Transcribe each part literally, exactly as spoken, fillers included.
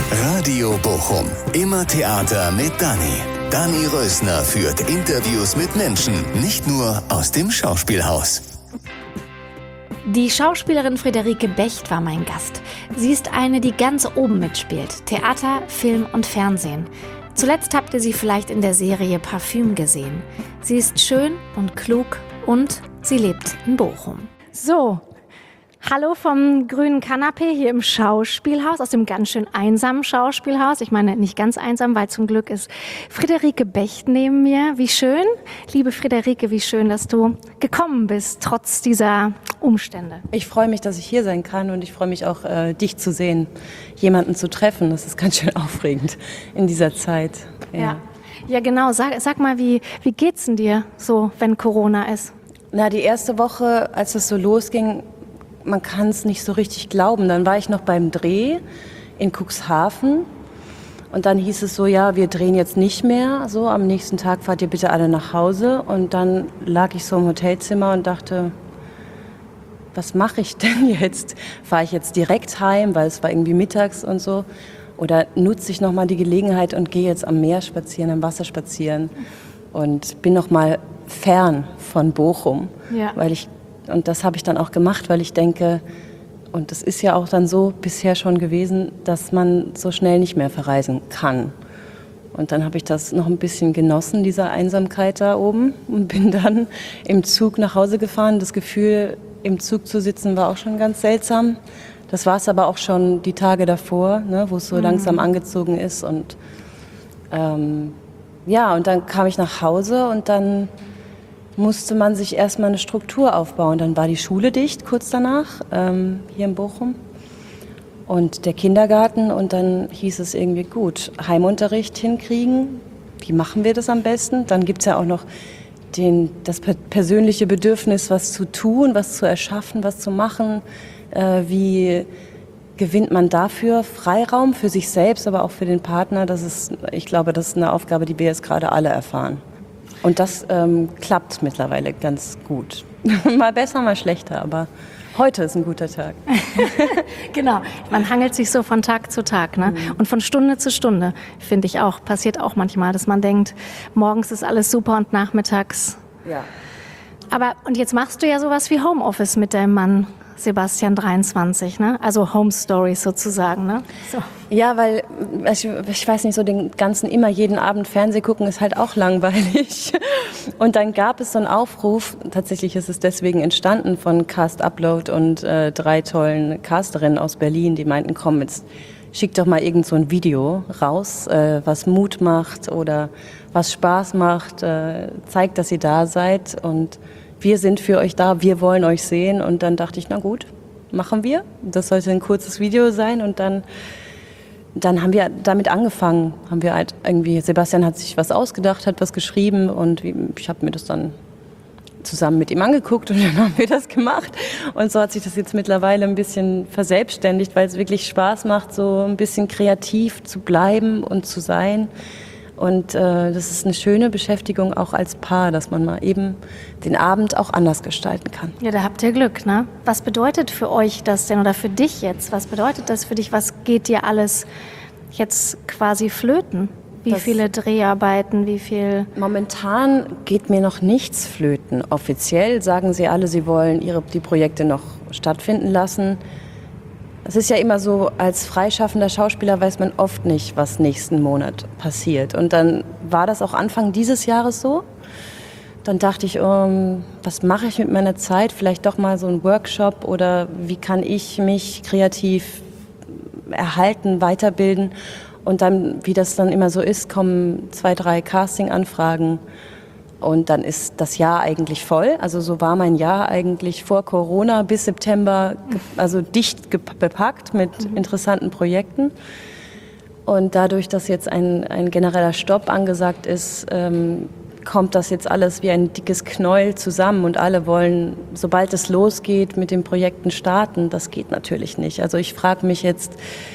Radio Bochum. Immer Theater mit Dani. Dani Rösner führt Interviews mit Menschen, nicht nur aus dem Schauspielhaus. Die Schauspielerin Friederike Becht war mein Gast. Sie ist eine, die ganz oben mitspielt. Theater, Film und Fernsehen. Zuletzt habt ihr sie vielleicht in der Serie Parfüm gesehen. Sie ist schön und klug und sie lebt in Bochum. So, hallo vom grünen Kanapee hier im Schauspielhaus, aus dem ganz schön einsamen Schauspielhaus. Ich meine, nicht ganz einsam, weil zum Glück ist Friederike Becht neben mir. Wie schön, liebe Friederike, wie schön, dass du gekommen bist, trotz dieser Umstände. Ich freue mich, dass ich hier sein kann und ich freue mich auch, äh, dich zu sehen, jemanden zu treffen. Das ist ganz schön aufregend in dieser Zeit. Ja, ja. ja genau. Sag, sag mal, wie, wie geht's denn dir so, wenn Corona ist? Na, die erste Woche, als es so losging, man kann es nicht so richtig glauben. Dann war ich noch beim Dreh in Cuxhaven und dann hieß es so, ja, wir drehen jetzt nicht mehr. So, am nächsten Tag fahrt ihr bitte alle nach Hause. Und dann lag ich so im Hotelzimmer und dachte, was mache ich denn jetzt? Fahre ich jetzt direkt heim, weil es war irgendwie mittags und so? Oder nutze ich nochmal die Gelegenheit und gehe jetzt am Meer spazieren, am Wasser spazieren und bin nochmal fern von Bochum, ja. weil ich Und das habe ich dann auch gemacht, weil ich denke, und das ist ja auch dann so bisher schon gewesen, dass man so schnell nicht mehr verreisen kann. Und dann habe ich das noch ein bisschen genossen, diese Einsamkeit da oben, und bin dann im Zug nach Hause gefahren. Das Gefühl, im Zug zu sitzen, war auch schon ganz seltsam. Das war es aber auch schon die Tage davor, ne, wo es so mhm. langsam angezogen ist. Und ähm, ja, und dann kam ich nach Hause und dann musste man sich erstmal eine Struktur aufbauen. Dann war die Schule dicht, kurz danach, ähm, hier in Bochum. Und der Kindergarten. Und dann hieß es irgendwie, gut, Heimunterricht hinkriegen. Wie machen wir das am besten? Dann gibt es ja auch noch den, das persönliche Bedürfnis, was zu tun, was zu erschaffen, was zu machen. Äh, wie gewinnt man dafür Freiraum für sich selbst, aber auch für den Partner? Das ist, ich glaube, das ist eine Aufgabe, die wir jetzt gerade alle erfahren. Und das ähm, klappt mittlerweile ganz gut. Mal besser, mal schlechter, aber heute ist ein guter Tag. Genau, man hangelt sich so von Tag zu Tag, ne? Mhm. Und von Stunde zu Stunde, finde ich auch. Passiert auch manchmal, dass man denkt, morgens ist alles super und nachmittags. Ja. Aber und jetzt machst du ja sowas wie Homeoffice mit deinem Mann. Sebastian dreiundzwanzig, ne? Also Home Stories sozusagen, ne? So. Ja, weil ich, ich weiß nicht, so den ganzen immer jeden Abend Fernseh gucken ist halt auch langweilig. Und dann gab es so einen Aufruf, tatsächlich ist es deswegen entstanden von Cast Upload und äh, drei tollen Casterinnen aus Berlin, die meinten, komm, jetzt schick doch mal irgend so ein Video raus, äh, was Mut macht oder was Spaß macht, äh, zeigt, dass ihr da seid und wir sind für euch da, wir wollen euch sehen. Und dann dachte ich, na gut, machen wir. Das sollte ein kurzes Video sein. Und dann, dann haben wir damit angefangen. Haben wir halt irgendwie, Sebastian hat sich was ausgedacht, hat was geschrieben und ich habe mir das dann zusammen mit ihm angeguckt und dann haben wir das gemacht. Und so hat sich das jetzt mittlerweile ein bisschen verselbstständigt, weil es wirklich Spaß macht, so ein bisschen kreativ zu bleiben und zu sein. Und äh, das ist eine schöne Beschäftigung auch als Paar, dass man mal eben den Abend auch anders gestalten kann. Ja, da habt ihr Glück, ne? Was bedeutet für euch das denn oder für dich jetzt? Was bedeutet das für dich? Was geht dir alles jetzt quasi flöten? Wie das viele Dreharbeiten, wie viel? Momentan geht mir noch nichts flöten. Offiziell sagen sie alle, sie wollen ihre, die Projekte noch stattfinden lassen. Es ist ja immer so, als freischaffender Schauspieler weiß man oft nicht, was nächsten Monat passiert. Und dann war das auch Anfang dieses Jahres so. Dann dachte ich, um, was mache ich mit meiner Zeit? Vielleicht doch mal so ein Workshop oder wie kann ich mich kreativ erhalten, weiterbilden? Und dann, wie das dann immer so ist, kommen zwei, drei Casting-Anfragen. Und dann ist das Jahr eigentlich voll. Also so war mein Jahr eigentlich vor Corona bis September, also dicht bepackt mit interessanten Projekten. Und dadurch, dass jetzt ein, ein genereller Stopp angesagt ist, ähm, kommt das jetzt alles wie ein dickes Knäuel zusammen. Und alle wollen, sobald es losgeht, mit den Projekten starten. Das geht natürlich nicht. Also ich frage mich jetzt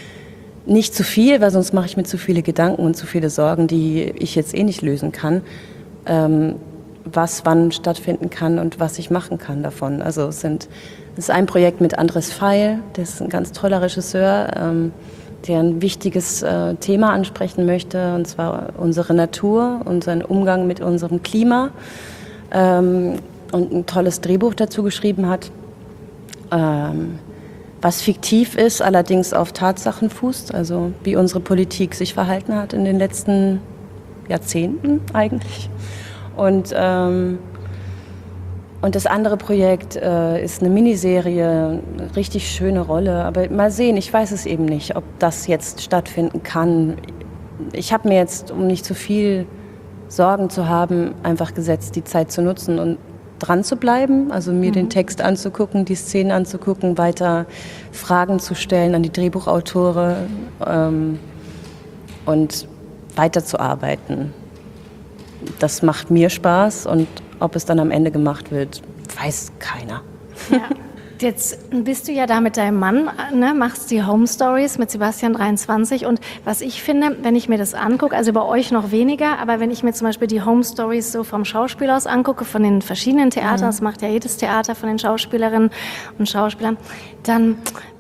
nicht zu viel, weil sonst mache ich mir zu viele Gedanken und zu viele Sorgen, die ich jetzt eh nicht lösen kann. Ähm, was wann stattfinden kann und was ich machen kann davon. Also es sind, es ist ein Projekt mit Andres Feil, der ist ein ganz toller Regisseur, ähm, der ein wichtiges äh, Thema ansprechen möchte, und zwar unsere Natur, unseren Umgang mit unserem Klima, ähm, und ein tolles Drehbuch dazu geschrieben hat, ähm, was fiktiv ist, allerdings auf Tatsachen fußt, also wie unsere Politik sich verhalten hat in den letzten Jahrzehnten eigentlich. Und, ähm, und das andere Projekt äh, ist eine Miniserie, eine richtig schöne Rolle. Aber mal sehen, ich weiß es eben nicht, ob das jetzt stattfinden kann. Ich habe mir jetzt, um nicht zu viel Sorgen zu haben, einfach gesetzt, die Zeit zu nutzen und dran zu bleiben, also mir mhm. den Text anzugucken, die Szenen anzugucken, weiter Fragen zu stellen an die Drehbuchautore ähm, und weiterzuarbeiten. Das macht mir Spaß, und ob es dann am Ende gemacht wird, weiß keiner. Ja. Jetzt bist du ja da mit deinem Mann, ne, machst die Home Stories mit Sebastian dreiundzwanzig, und was ich finde, wenn ich mir das angucke, also bei euch noch weniger, aber wenn ich mir zum Beispiel die Home Stories so vom Schauspiel aus angucke, von den verschiedenen Theatern, mhm. das macht ja jedes Theater von den Schauspielerinnen und Schauspielern, dann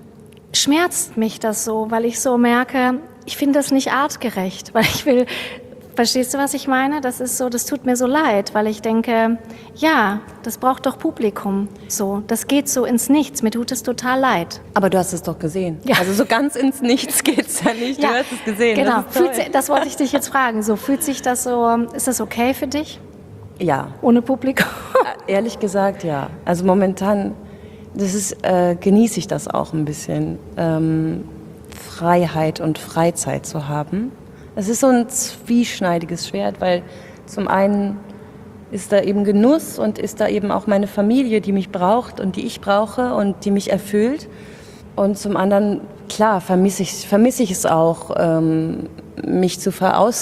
schmerzt mich das so, weil ich so merke, ich finde das nicht artgerecht, weil ich will... Verstehst du, was ich meine? Das ist so, das tut mir so leid, weil ich denke, ja, das braucht doch Publikum. So, das geht so ins Nichts. Mir tut es total leid. Aber du hast es doch gesehen. Ja. Also so ganz ins Nichts geht's ja nicht. Du ja, hast es gesehen. Genau. Das, fühlt sich, das wollte ich dich jetzt fragen. So, fühlt sich das so? Ist das okay für dich? Ja. Ohne Publikum? Ehrlich gesagt, ja. Also momentan, das ist, äh, genieße ich das auch ein bisschen, ähm, Freiheit und Freizeit zu haben. Es ist so ein zwieschneidiges Schwert, weil zum einen ist da eben Genuss und ist da eben auch meine Familie, die mich braucht und die ich brauche und die mich erfüllt. Und zum anderen, klar, vermisse ich, vermisse ich es auch, ähm, mich zu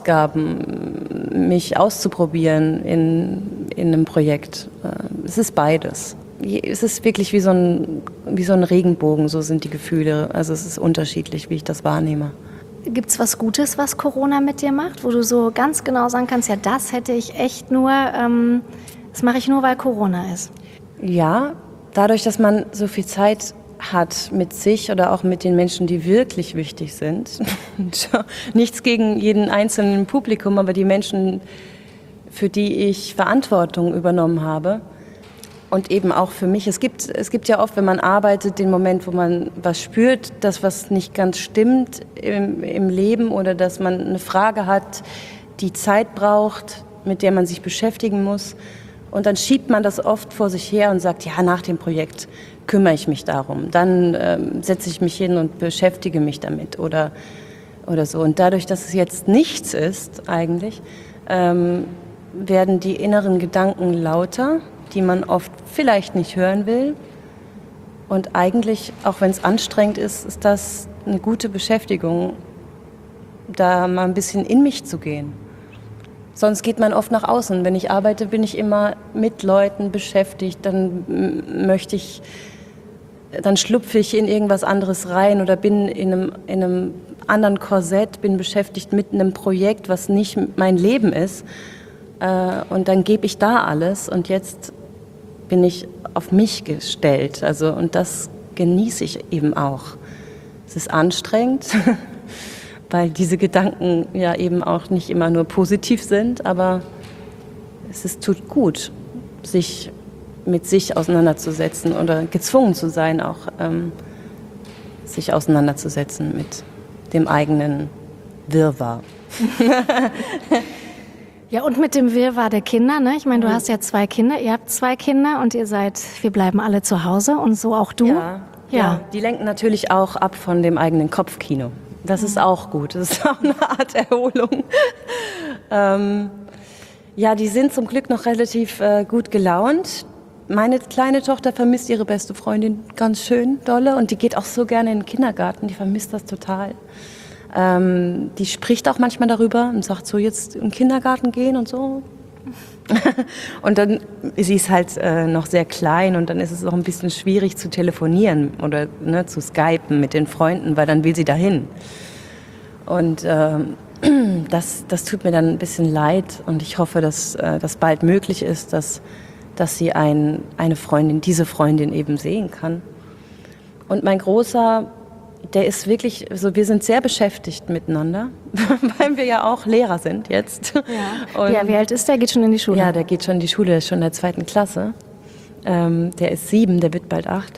verausgaben, mich auszuprobieren in, in einem Projekt. Äh, es ist beides. Es ist wirklich wie so ein, wie so ein Regenbogen, so sind die Gefühle. Also es ist unterschiedlich, wie ich das wahrnehme. Gibt's was Gutes, was Corona mit dir macht, wo du so ganz genau sagen kannst, ja, das hätte ich echt nur, ähm, das mache ich nur, weil Corona ist? Ja, dadurch, dass man so viel Zeit hat mit sich oder auch mit den Menschen, die wirklich wichtig sind. Nichts gegen jeden einzelnen Publikum, aber die Menschen, für die ich Verantwortung übernommen habe. Und eben auch für mich. Es gibt, es gibt ja oft, wenn man arbeitet, den Moment, wo man was spürt, dass was nicht ganz stimmt im, im Leben, oder dass man eine Frage hat, die Zeit braucht, mit der man sich beschäftigen muss. Und dann schiebt man das oft vor sich her und sagt, ja, nach dem Projekt kümmere ich mich darum. Dann ähm, setze ich mich hin und beschäftige mich damit oder, oder so. Und dadurch, dass es jetzt nichts ist eigentlich, ähm, werden die inneren Gedanken lauter, die man oft vielleicht nicht hören will. Und eigentlich, auch wenn es anstrengend ist, ist das eine gute Beschäftigung, da mal ein bisschen in mich zu gehen. Sonst geht man oft nach außen. Wenn ich arbeite, bin ich immer mit Leuten beschäftigt. Dann möchte ich, dann schlüpfe ich in irgendwas anderes rein oder bin in einem, in einem anderen Korsett, bin beschäftigt mit einem Projekt, was nicht mein Leben ist. Und dann gebe ich da alles. Und jetzt bin ich auf mich gestellt. Also, und das genieße ich eben auch. Es ist anstrengend, weil diese Gedanken ja eben auch nicht immer nur positiv sind, aber es ist, tut gut, sich mit sich auseinanderzusetzen oder gezwungen zu sein, auch ähm, sich auseinanderzusetzen mit dem eigenen Wirrwarr. Ja, und mit dem Wirrwarr der Kinder, ne? Ich meine, du mhm. hast ja zwei Kinder, ihr habt zwei Kinder und ihr seid, wir bleiben alle zu Hause und so auch du. Ja, ja. ja die lenken natürlich auch ab von dem eigenen Kopfkino. Das mhm. ist auch gut, das ist auch eine Art Erholung. ähm, ja, die sind zum Glück noch relativ äh, gut gelaunt. Meine kleine Tochter vermisst ihre beste Freundin ganz schön dolle und die geht auch so gerne in den Kindergarten, die vermisst das total. Ähm, die spricht auch manchmal darüber und sagt so, jetzt in den Kindergarten gehen und so. Und dann, sie ist halt äh, noch sehr klein und dann ist es auch ein bisschen schwierig zu telefonieren oder ne, zu skypen mit den Freunden, weil dann will sie dahin. Und ähm, das, das tut mir dann ein bisschen leid und ich hoffe, dass äh, das bald möglich ist, dass, dass sie ein, eine Freundin, diese Freundin eben sehen kann. Und mein Großer, der ist wirklich, also wir sind sehr beschäftigt miteinander, weil wir ja auch Lehrer sind jetzt. Ja. Und ja, wie alt ist der? Geht schon in die Schule? Ja, der geht schon in die Schule, der ist schon in der zweiten Klasse. Ähm, der ist sieben, der wird bald acht.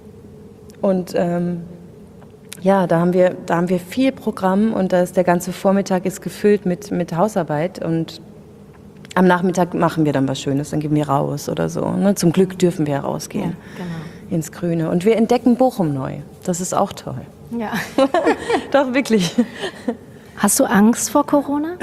Und ähm, ja, da haben wir, da haben wir viel Programm und da ist der ganze Vormittag ist gefüllt mit, mit Hausarbeit und am Nachmittag machen wir dann was Schönes, dann gehen wir raus oder so. Ne? Zum Glück dürfen wir rausgehen, ja, genau, ins Grüne. Und wir entdecken Bochum neu. Das ist auch toll. Ja. Doch, wirklich. Hast du Angst vor Corona?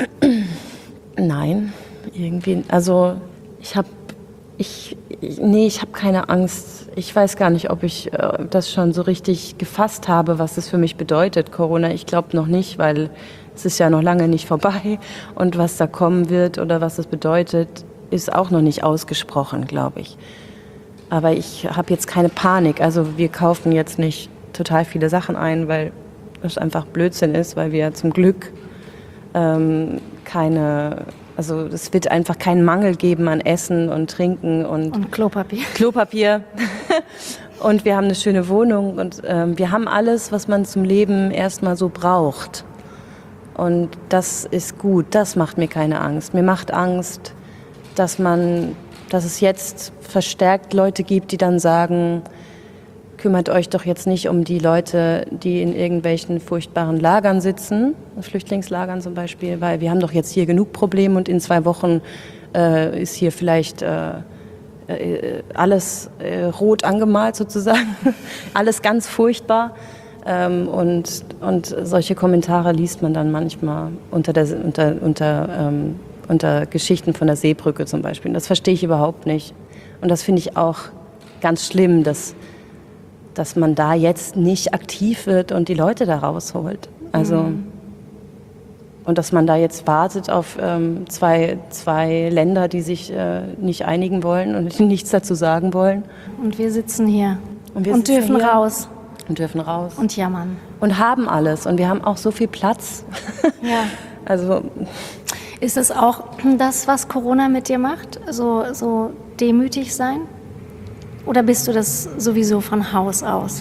Nein, irgendwie. Also ich habe, ich, nee, ich habe keine Angst. Ich weiß gar nicht, ob ich äh, das schon so richtig gefasst habe, was das für mich bedeutet, Corona. Ich glaube noch nicht, weil es ist ja noch lange nicht vorbei und was da kommen wird oder was es bedeutet, ist auch noch nicht ausgesprochen, glaube ich. Aber ich habe jetzt keine Panik. Also wir kaufen jetzt nicht total viele Sachen ein, weil das einfach Blödsinn ist, weil wir zum Glück ähm, keine, also es wird einfach keinen Mangel geben an Essen und Trinken und, und Klopapier. Klopapier. Und wir haben eine schöne Wohnung und ähm, wir haben alles, was man zum Leben erstmal so braucht. Und das ist gut, das macht mir keine Angst. Mir macht Angst, dass man, dass es jetzt verstärkt Leute gibt, die dann sagen, kümmert euch doch jetzt nicht um die Leute, die in irgendwelchen furchtbaren Lagern sitzen, Flüchtlingslagern zum Beispiel, weil wir haben doch jetzt hier genug Probleme und in zwei Wochen äh, ist hier vielleicht äh, äh, alles äh, rot angemalt sozusagen, alles ganz furchtbar. Ähm, und, und solche Kommentare liest man dann manchmal unter, der, unter, unter, ähm, unter Geschichten von der Seebrücke zum Beispiel. Das verstehe ich überhaupt nicht. Und das finde ich auch ganz schlimm, dass, dass man da jetzt nicht aktiv wird und die Leute da rausholt. Also, mhm. Und dass man da jetzt wartet auf ähm, zwei, zwei Länder, die sich äh, nicht einigen wollen und nichts dazu sagen wollen. Und wir sitzen hier und, wir und sitzen dürfen hier. raus. Und dürfen raus. Und jammern. Und haben alles. Und wir haben auch so viel Platz. Ja. Also. Ist es auch das, was Corona mit dir macht? So, so demütig sein? Oder bist du das sowieso von Haus aus?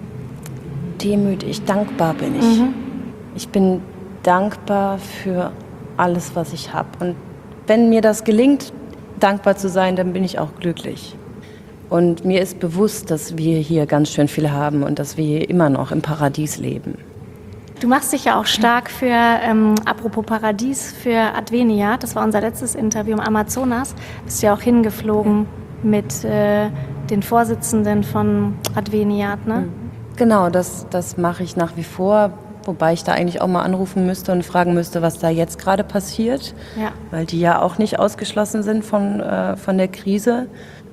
Demütig, dankbar bin ich. Mhm. Ich bin dankbar für alles, was ich habe. Und wenn mir das gelingt, dankbar zu sein, dann bin ich auch glücklich. Und mir ist bewusst, dass wir hier ganz schön viel haben und dass wir hier immer noch im Paradies leben. Du machst dich ja auch stark für, ähm, apropos Paradies, für Adveniat. Das war unser letztes Interview im Amazonas. Bist ja auch hingeflogen ja. mit äh, den Vorsitzenden von Adveniat, ne? Genau, das, das mache ich nach wie vor. Wobei ich da eigentlich auch mal anrufen müsste und fragen müsste, was da jetzt gerade passiert. Ja. Weil die ja auch nicht ausgeschlossen sind von, äh, von der Krise.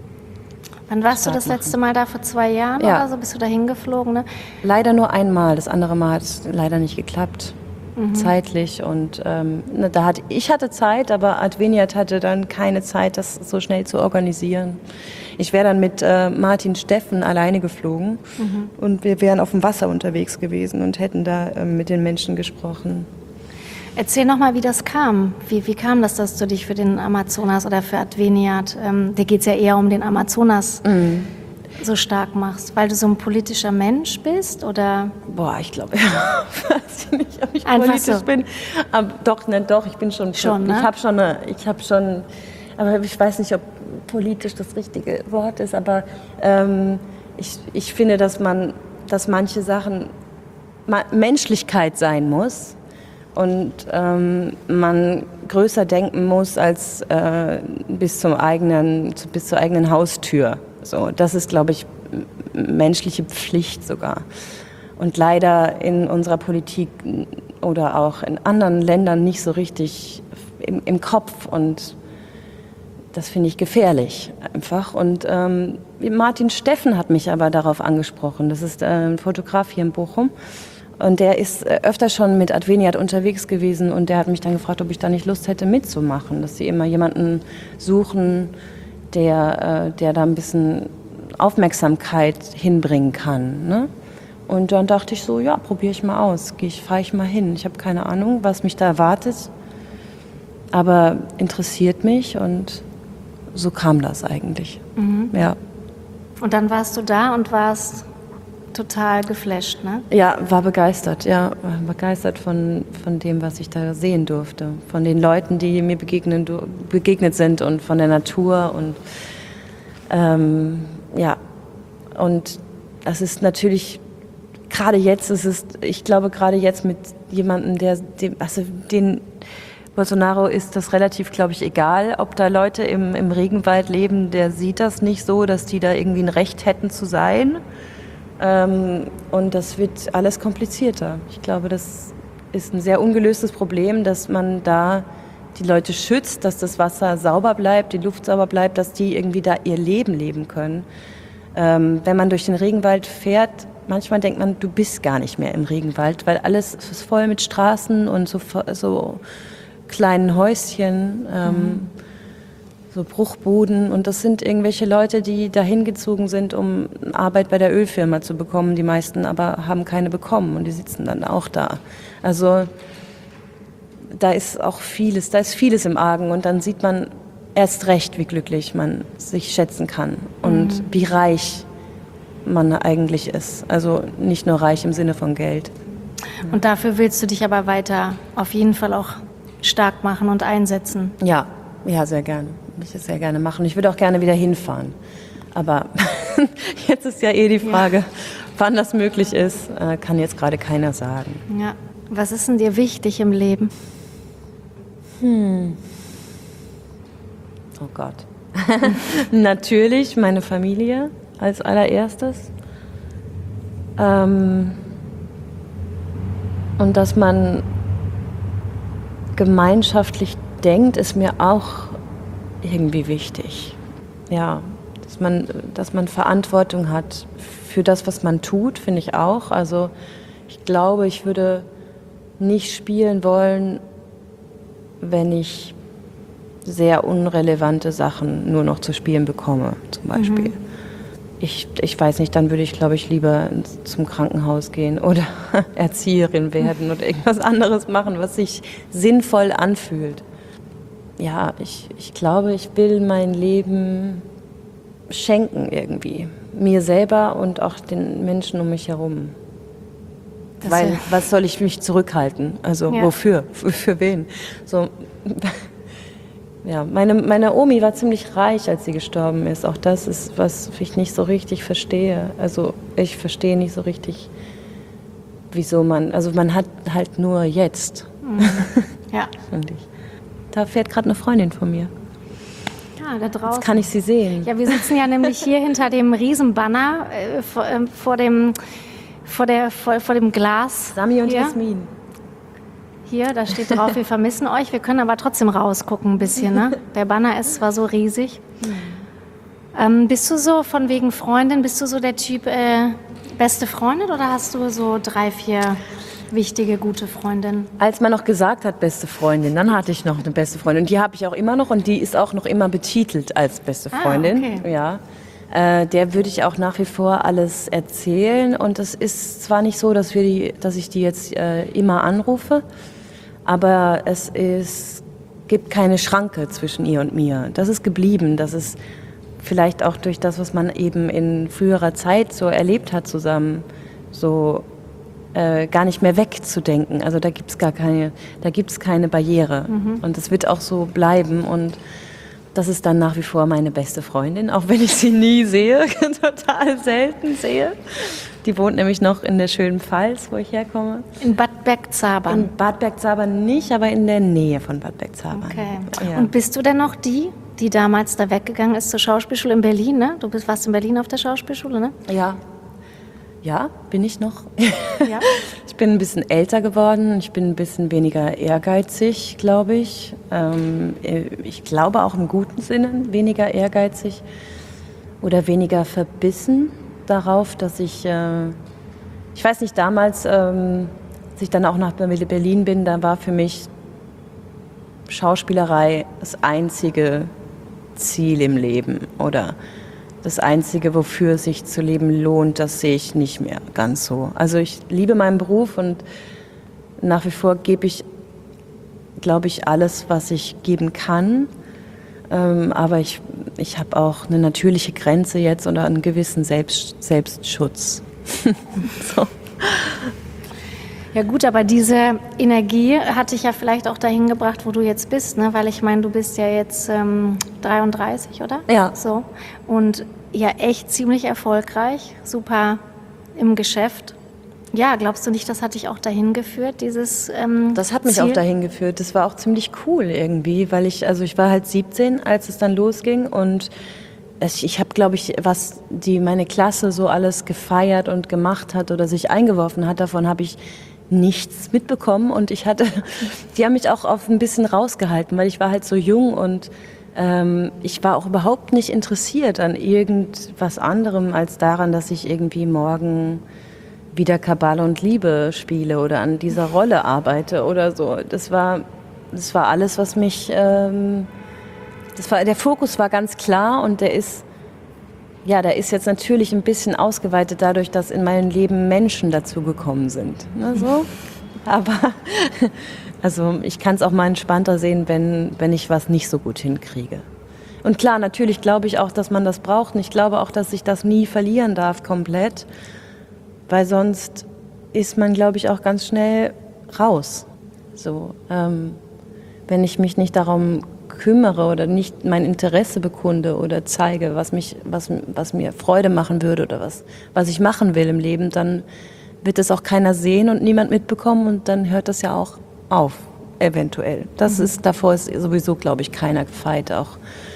Wann warst du das letzte Mal da? Vor zwei Jahren ja. oder so? Bist du da hingeflogen? Ne? Leider nur einmal. Das andere Mal hat es leider nicht geklappt. Mhm. Zeitlich. Und ähm, da hat, ich hatte Zeit, aber Adveniat hatte dann keine Zeit, das so schnell zu organisieren. Ich wäre dann mit äh, Martin Steffen alleine geflogen. Mhm. Und wir wären auf dem Wasser unterwegs gewesen und hätten da äh, mit den Menschen gesprochen. Erzähl noch mal, wie das kam. Wie, wie kam das, dass du dich für den Amazonas oder für Adveniat, ähm, da geht es ja eher um den Amazonas, mhm. so stark machst? Weil du so ein politischer Mensch bist, oder? Boah, ich glaube, ja, weiß ich nicht, ob ich Einfach politisch so. bin. Aber doch, ne, doch, ich bin schon, schon ne? ich habe schon, eine, ich habe schon, aber ich weiß nicht, ob politisch das richtige Wort ist, aber ähm, ich, ich finde, dass man, dass manche Sachen Ma- Menschlichkeit sein muss. Und ähm, man größer denken muss als äh, bis zum eigenen, bis zur eigenen Haustür. So, das ist, glaube ich, menschliche Pflicht sogar. Und leider in unserer Politik oder auch in anderen Ländern nicht so richtig im, im Kopf. Und das finde ich gefährlich einfach. Und ähm, Martin Steffen hat mich aber darauf angesprochen. Das ist äh, ein Fotograf hier in Bochum. Und der ist öfter schon mit Adveniat unterwegs gewesen und der hat mich dann gefragt, ob ich da nicht Lust hätte mitzumachen, dass sie immer jemanden suchen, der, äh, der da ein bisschen Aufmerksamkeit hinbringen kann. Ne? Und dann dachte ich so, ja, probiere ich mal aus, fahre ich mal hin. Ich habe keine Ahnung, was mich da erwartet, aber interessiert mich und so kam das eigentlich. Mhm. Ja. Und dann warst du da und warst total geflasht, ne? Ja, war begeistert, ja, war begeistert von, von dem, was ich da sehen durfte. Von den Leuten, die mir begegnen, begegnet sind und von der Natur und ähm, ja, und das ist natürlich, gerade jetzt ist es, ich glaube gerade jetzt mit jemandem, der, dem, also den Bolsonaro ist das relativ, glaube ich, egal, ob da Leute im, im Regenwald leben, der sieht das nicht so, dass die da irgendwie ein Recht hätten zu sein. Ähm, und das wird alles komplizierter. Ich glaube, das ist ein sehr ungelöstes Problem, dass man da die Leute schützt, dass das Wasser sauber bleibt, die Luft sauber bleibt, dass die irgendwie da ihr Leben leben können. Ähm, wenn man durch den Regenwald fährt, manchmal denkt man, du bist gar nicht mehr im Regenwald, weil alles ist voll mit Straßen und so, so kleinen Häuschen, ähm, mhm. so Bruchbuden. Und das sind irgendwelche Leute, die dahin gezogen sind, um Arbeit bei der Ölfirma zu bekommen. Die meisten aber haben keine bekommen und die sitzen dann auch da. Also da ist auch vieles, da ist vieles im Argen und dann sieht man erst recht, wie glücklich man sich schätzen kann und mhm. wie reich man eigentlich ist. Also nicht nur reich im Sinne von Geld. Und dafür willst du dich aber weiter auf jeden Fall auch stark machen und einsetzen? Ja, ja, sehr gerne. Ich das sehr gerne machen. Ich würde auch gerne wieder hinfahren. Aber jetzt ist ja eh die Frage, ja. wann das möglich ist, kann jetzt gerade keiner sagen. Ja. Was ist denn dir wichtig im Leben? Hm. Oh Gott. Natürlich meine Familie als allererstes. Ähm, und dass man gemeinschaftlich denkt, ist mir auch irgendwie wichtig. Ja, dass man, dass man Verantwortung hat für das, was man tut, finde ich auch. Also ich glaube, ich würde nicht spielen wollen, wenn ich sehr unrelevante Sachen nur noch zu spielen bekomme, zum Beispiel. Mhm. Ich, ich weiß nicht, dann würde ich, glaube ich, lieber zum Krankenhaus gehen oder Erzieherin werden oder irgendwas anderes machen, was sich sinnvoll anfühlt. Ja, ich, ich glaube, ich will mein Leben schenken irgendwie. Mir selber und auch den Menschen um mich herum. Das Weil, ja. was soll ich mich zurückhalten? Also, ja. wofür? Für, für wen? So... Ja, meine, meine Omi war ziemlich reich, als sie gestorben ist. Auch das ist, was ich nicht so richtig verstehe. Also ich verstehe nicht so richtig, wieso man, also man hat halt nur jetzt. Mhm. Ja. Finde ich. Da fährt gerade eine Freundin von mir. Ja, da draußen. Jetzt kann ich sie sehen. Ja, wir sitzen ja nämlich hier hinter dem Riesenbanner äh, vor, äh, vor, dem, vor, der, vor, vor dem Glas. Sami und Jasmin. Hier, da steht drauf, wir vermissen euch. Wir können aber trotzdem rausgucken ein bisschen. Ne? Der Banner ist zwar so riesig. Ähm, bist du so von wegen Freundin, bist du so der Typ äh, beste Freundin oder hast du so drei, vier wichtige, gute Freundinnen? Als man noch gesagt hat, beste Freundin, dann hatte ich noch eine beste Freundin. Und die habe ich auch immer noch und die ist auch noch immer betitelt als beste Freundin. Ah, okay. Ja. Äh, der würde ich auch nach wie vor alles erzählen. Und es ist zwar nicht so, dass, wir die, dass ich die jetzt äh, immer anrufe, aber es ist, gibt keine Schranke zwischen ihr und mir. Das ist geblieben. Das ist vielleicht auch durch das, was man eben in früherer Zeit so erlebt hat zusammen, so äh, gar nicht mehr wegzudenken. Also da gibt's gar keine, da gibt's keine Barriere. Mhm. Und das wird auch so bleiben. Und das ist dann nach wie vor meine beste Freundin, auch wenn ich sie nie sehe, total selten sehe. Die wohnt nämlich noch in der schönen Pfalz, wo ich herkomme. In Bad Bergzabern? In Bad Bergzabern nicht, aber in der Nähe von Bad Bergzabern. Okay. Ja. Und bist du denn noch die, die damals da weggegangen ist zur Schauspielschule in Berlin, ne? Du bist, warst in Berlin auf der Schauspielschule, ne? Ja. Ja, bin ich noch. Ja. Ich bin ein bisschen älter geworden, ich bin ein bisschen weniger ehrgeizig, glaube ich. Ähm, ich glaube auch im guten Sinne weniger ehrgeizig oder weniger verbissen darauf, dass ich, äh, ich weiß nicht, damals, ähm, als ich dann auch nach Berlin bin, da war für mich Schauspielerei das einzige Ziel im Leben oder das Einzige, wofür es sich zu leben lohnt, das sehe ich nicht mehr ganz so. Also ich liebe meinen Beruf und nach wie vor gebe ich, glaube ich, alles, was ich geben kann. Ähm, aber ich, ich habe auch eine natürliche Grenze jetzt oder einen gewissen Selbst, Selbstschutz. so. Ja gut, aber diese Energie hat dich ja vielleicht auch dahin gebracht, wo du jetzt bist, ne? Weil ich meine, du bist ja jetzt ähm, dreiunddreißig, oder? Ja. So. Und ja, echt ziemlich erfolgreich, super im Geschäft. Ja, glaubst du nicht, das hat dich auch dahin geführt, dieses ähm, Das hat mich Ziel? auch dahin geführt. Das war auch ziemlich cool irgendwie, weil ich, also ich war halt siebzehn, als es dann losging und es, ich habe, glaube ich, was die meine Klasse so alles gefeiert und gemacht hat oder sich eingeworfen hat, davon habe ich nichts mitbekommen und ich hatte, die haben mich auch auf ein bisschen rausgehalten, weil ich war halt so jung und ähm, ich war auch überhaupt nicht interessiert an irgendwas anderem als daran, dass ich irgendwie morgen wieder Kabale und Liebe spiele oder an dieser Rolle arbeite oder so. Das war, das war alles, was mich, ähm, das war, der Fokus war ganz klar und der ist, ja, der ist jetzt natürlich ein bisschen ausgeweitet dadurch, dass in meinem Leben Menschen dazugekommen sind. Ne, so. Aber also ich kann es auch mal entspannter sehen, wenn, wenn ich was nicht so gut hinkriege. Und klar, natürlich glaube ich auch, dass man das braucht. Und ich glaube auch, dass ich das nie verlieren darf komplett. Weil sonst ist man, glaube ich, auch ganz schnell raus. So, ähm, wenn ich mich nicht darum kümmere oder nicht mein Interesse bekunde oder zeige, was, mich, was, was mir Freude machen würde oder was, was ich machen will im Leben, dann wird es auch keiner sehen und niemand mitbekommen und dann hört das ja auch auf, eventuell. Das mhm. ist, davor ist sowieso, glaube ich, keiner gefeit. Auch,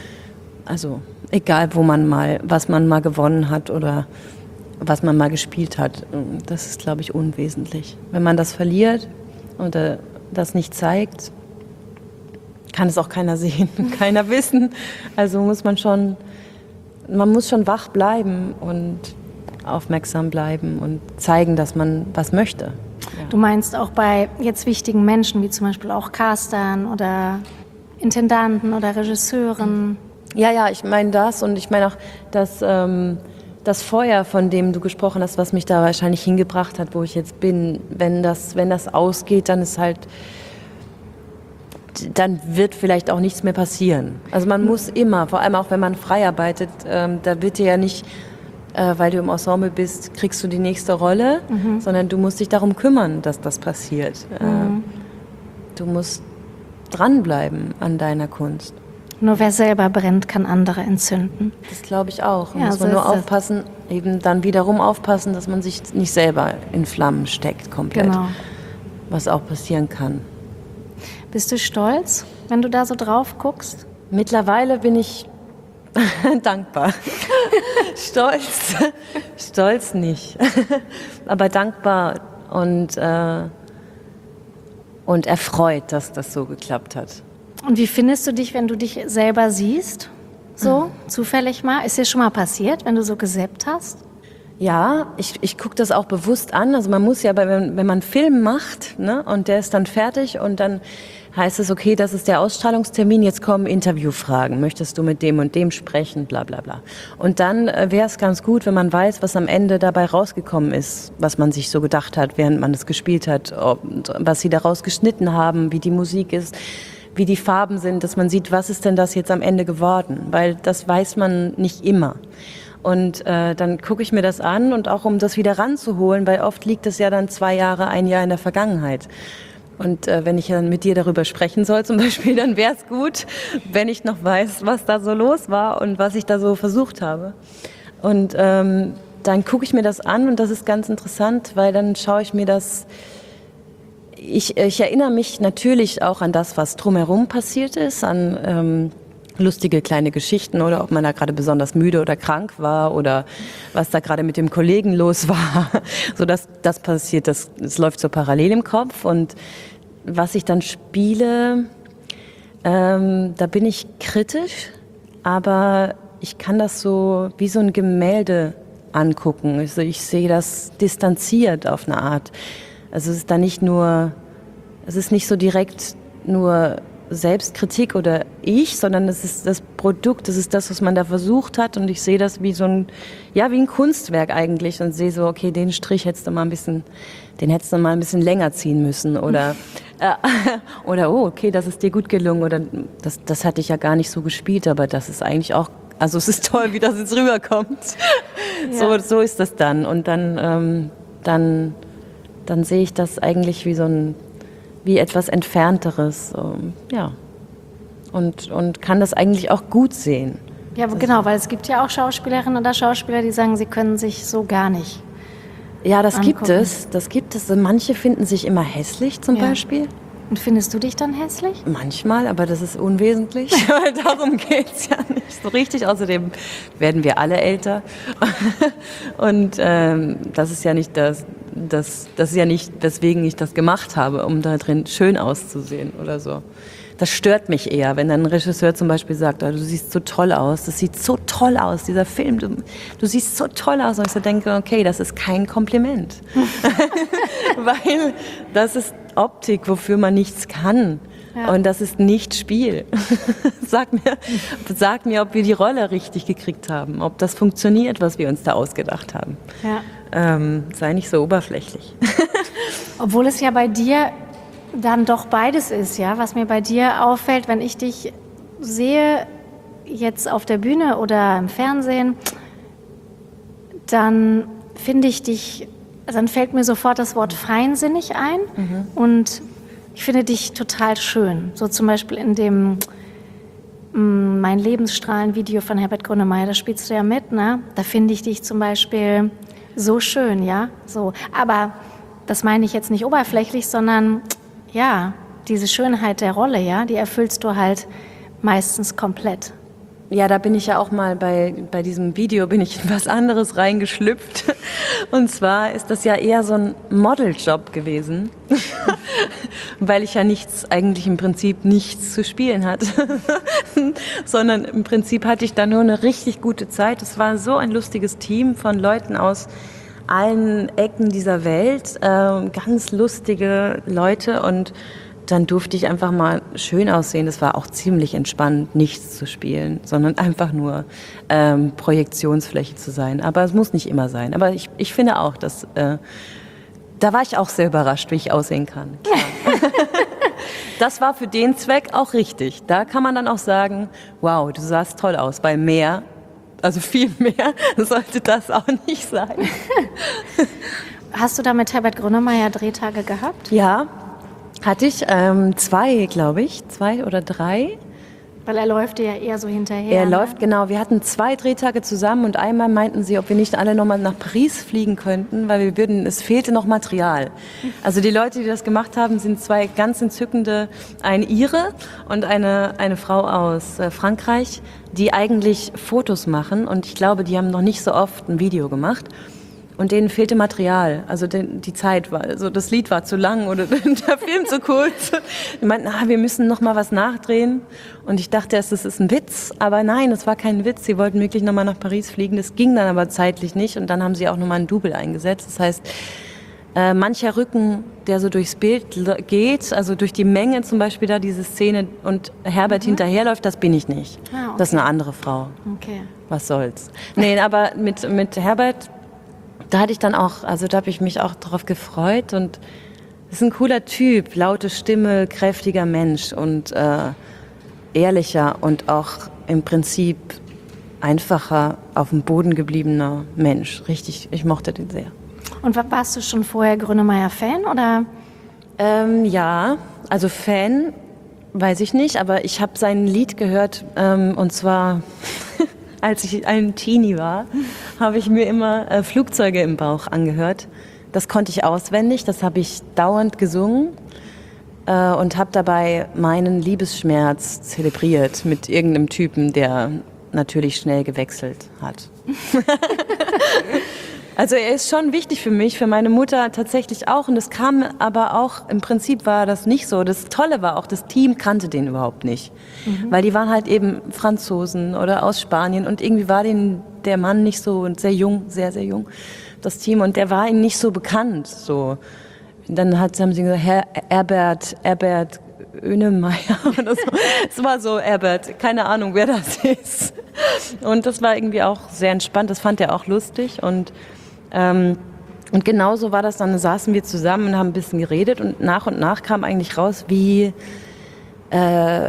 also egal, wo man mal, was man mal gewonnen hat oder was man mal gespielt hat, das ist, glaube ich, unwesentlich. Wenn man das verliert oder das nicht zeigt, kann es auch keiner sehen, keiner wissen. Also muss man schon, man muss schon wach bleiben und aufmerksam bleiben und zeigen, dass man was möchte. Ja. Du meinst auch bei jetzt wichtigen Menschen, wie zum Beispiel auch Castern oder Intendanten oder Regisseuren? Ja, ja, ich meine das und ich meine auch, dass ähm, das Feuer, von dem du gesprochen hast, was mich da wahrscheinlich hingebracht hat, wo ich jetzt bin, wenn das, wenn das ausgeht, dann ist halt, dann wird vielleicht auch nichts mehr passieren. Also man muss immer, vor allem auch wenn man frei arbeitet, ähm, da wird dir ja nicht, äh, weil du im Ensemble bist, kriegst du die nächste Rolle, mhm. sondern du musst dich darum kümmern, dass das passiert. Mhm. Äh, du musst dranbleiben an deiner Kunst. Nur wer selber brennt, kann andere entzünden. Das glaube ich auch. Da ja, muss man so nur aufpassen, eben dann wiederum aufpassen, dass man sich nicht selber in Flammen steckt komplett. Genau. Was auch passieren kann. Bist du stolz, wenn du da so drauf guckst? Mittlerweile bin ich dankbar. Stolz. Stolz nicht. Aber dankbar und, äh, und erfreut, dass das so geklappt hat. Und wie findest du dich, wenn du dich selber siehst? So, mhm. zufällig mal? Ist dir schon mal passiert, wenn du so gesäppt hast? Ja, ich, ich gucke das auch bewusst an. Also man muss ja, wenn, wenn man einen Film macht, ne, und der ist dann fertig und dann heißt es, okay, das ist der Ausstrahlungstermin, jetzt kommen Interviewfragen. Möchtest du mit dem und dem sprechen, bla bla bla. Und dann äh, wäre es ganz gut, wenn man weiß, was am Ende dabei rausgekommen ist, was man sich so gedacht hat, während man es gespielt hat, ob, was sie daraus geschnitten haben, wie die Musik ist, wie die Farben sind, dass man sieht, was ist denn das jetzt am Ende geworden, weil das weiß man nicht immer. Und äh, dann gucke ich mir das an und auch um das wieder ranzuholen, weil oft liegt es ja dann zwei Jahre, ein Jahr in der Vergangenheit. Und äh, wenn ich dann mit dir darüber sprechen soll zum Beispiel, dann wäre es gut, wenn ich noch weiß, was da so los war und was ich da so versucht habe. Und ähm, dann gucke ich mir das an und das ist ganz interessant, weil dann schaue ich mir das... Ich, ich erinnere mich natürlich auch an das, was drumherum passiert ist, an ähm, lustige kleine Geschichten oder ob man da gerade besonders müde oder krank war oder was da gerade mit dem Kollegen los war. So dass das passiert, das, das läuft so parallel im Kopf. Und was ich dann spiele, ähm, da bin ich kritisch, aber ich kann das so wie so ein Gemälde angucken. Also ich sehe das distanziert auf eine Art. Also es ist da nicht nur, es ist nicht so direkt nur Selbstkritik oder ich, sondern es ist das Produkt, das ist das, was man da versucht hat und ich sehe das wie so ein, ja, wie ein Kunstwerk eigentlich und sehe so, okay, den Strich hättest du mal ein bisschen, den hättest du mal ein bisschen länger ziehen müssen oder, äh, oder oh, okay, das ist dir gut gelungen oder das, das hatte ich ja gar nicht so gespielt, aber das ist eigentlich auch, also es ist toll, wie das jetzt rüberkommt. so, so ist das dann. Und dann, ähm, dann, dann sehe ich das eigentlich wie so ein, wie etwas Entfernteres. So, ja. Und, und kann das eigentlich auch gut sehen. Ja, genau, weil es gibt ja auch Schauspielerinnen oder Schauspieler, die sagen, sie können sich so gar nicht. Ja, das angucken. gibt es. Das gibt es. Manche finden sich immer hässlich zum Ja. Beispiel. Und findest du dich dann hässlich? Manchmal, aber das ist unwesentlich, weil darum geht es ja nicht so richtig. Außerdem werden wir alle älter. Und ähm, das ist ja nicht das, das, das ist ja nicht, weswegen ich das gemacht habe, um da drin schön auszusehen oder so. Das stört mich eher, wenn dann ein Regisseur zum Beispiel sagt, oh, du siehst so toll aus, das sieht so toll aus, dieser Film, du, du siehst so toll aus. Und ich so denke, okay, das ist kein Kompliment. Weil das ist Optik, wofür man nichts kann. Ja. Und das ist nicht Spiel. Sag mir, sag mir, ob wir die Rolle richtig gekriegt haben, ob das funktioniert, was wir uns da ausgedacht haben. Ja. Ähm, sei nicht so oberflächlich. Obwohl es ja bei dir dann doch beides ist, ja. Was mir bei dir auffällt, wenn ich dich sehe, jetzt auf der Bühne oder im Fernsehen, dann finde ich dich, dann fällt mir sofort das Wort feinsinnig ein. Mhm. Und ich finde dich total schön. So zum Beispiel in dem m, Mein Lebensstrahlen-Video von Herbert Grönemeyer, da spielst du ja mit, ne? Da finde ich dich zum Beispiel so schön, ja. So. Aber das meine ich jetzt nicht oberflächlich, sondern ja, diese Schönheit der Rolle, ja, die erfüllst du halt meistens komplett. Ja, da bin ich ja auch mal bei, bei diesem Video, bin ich in was anderes reingeschlüpft. Und zwar ist das ja eher so ein Modeljob gewesen, weil ich ja nichts, eigentlich im Prinzip nichts zu spielen hatte, sondern im Prinzip hatte ich da nur eine richtig gute Zeit. Es war so ein lustiges Team von Leuten aus allen Ecken dieser Welt, äh, ganz lustige Leute, und dann durfte ich einfach mal schön aussehen. Das war auch ziemlich entspannt, nichts zu spielen, sondern einfach nur ähm, Projektionsfläche zu sein. Aber es muss nicht immer sein. Aber ich, ich finde auch, dass äh, da war ich auch sehr überrascht, wie ich aussehen kann. Das war für den Zweck auch richtig. Da kann man dann auch sagen, wow, du sahst toll aus. Bei mehr, also viel mehr, sollte das auch nicht sein. Hast du da mit Herbert Grönemeyer Drehtage gehabt? Ja. Hatte ich ähm, zwei, glaube ich, zwei oder drei. Weil er läuft dir ja eher so hinterher. Er ne? läuft, genau. Wir hatten zwei Drehtage zusammen und einmal meinten sie, ob wir nicht alle nochmal nach Paris fliegen könnten, weil wir würden, es fehlte noch Material. Also die Leute, die das gemacht haben, sind zwei ganz entzückende, eine Ire und eine, eine Frau aus äh, Frankreich, die eigentlich Fotos machen, und ich glaube, die haben noch nicht so oft ein Video gemacht. Und denen fehlte Material, also die, die Zeit war, also das Lied war zu lang oder der Film zu kurz. Die meinten, ah, wir müssen noch mal was nachdrehen. Und ich dachte erst, das ist ein Witz, aber nein, das war kein Witz. Sie wollten wirklich noch mal nach Paris fliegen, das ging dann aber zeitlich nicht. Und dann haben sie auch noch mal ein Double eingesetzt. Das heißt, äh, mancher Rücken, der so durchs Bild geht, also durch die Menge zum Beispiel da diese Szene und Herbert mhm. hinterherläuft, das bin ich nicht. Ah, okay. Das ist eine andere Frau. Okay. Was soll's. Nee, aber mit, mit Herbert, da hatte ich dann auch, also da habe ich mich auch drauf gefreut, und ist ein cooler Typ, laute Stimme, kräftiger Mensch und äh, ehrlicher und auch im Prinzip einfacher, auf dem Boden gebliebener Mensch. Richtig, ich mochte den sehr. Und warst du schon vorher Grönemeyer-Fan, oder? Ähm, ja, also Fan, weiß ich nicht, aber ich habe sein Lied gehört, ähm, und zwar... Als ich ein Teenie war, habe ich mir immer äh, Flugzeuge im Bauch angehört. Das konnte ich auswendig, das habe ich dauernd gesungen äh, und habe dabei meinen Liebesschmerz zelebriert mit irgendeinem Typen, der natürlich schnell gewechselt hat. Also er ist schon wichtig für mich, für meine Mutter tatsächlich auch. Und es kam aber auch, im Prinzip war das nicht so. Das Tolle war auch, das Team kannte den überhaupt nicht. Mhm. Weil die waren halt eben Franzosen oder aus Spanien. Und irgendwie war den, der Mann nicht so, und sehr jung, sehr, sehr jung, das Team. Und der war ihnen nicht so bekannt. So. Und dann hat, haben sie gesagt, Herr Herbert, Herbert Grönemeyer oder so. Es war so, Herbert, keine Ahnung, wer das ist. Und das war irgendwie auch sehr entspannt. Das fand er auch lustig. Und Ähm, und genauso war das, dann saßen wir zusammen und haben ein bisschen geredet, und nach und nach kam eigentlich raus, wie äh,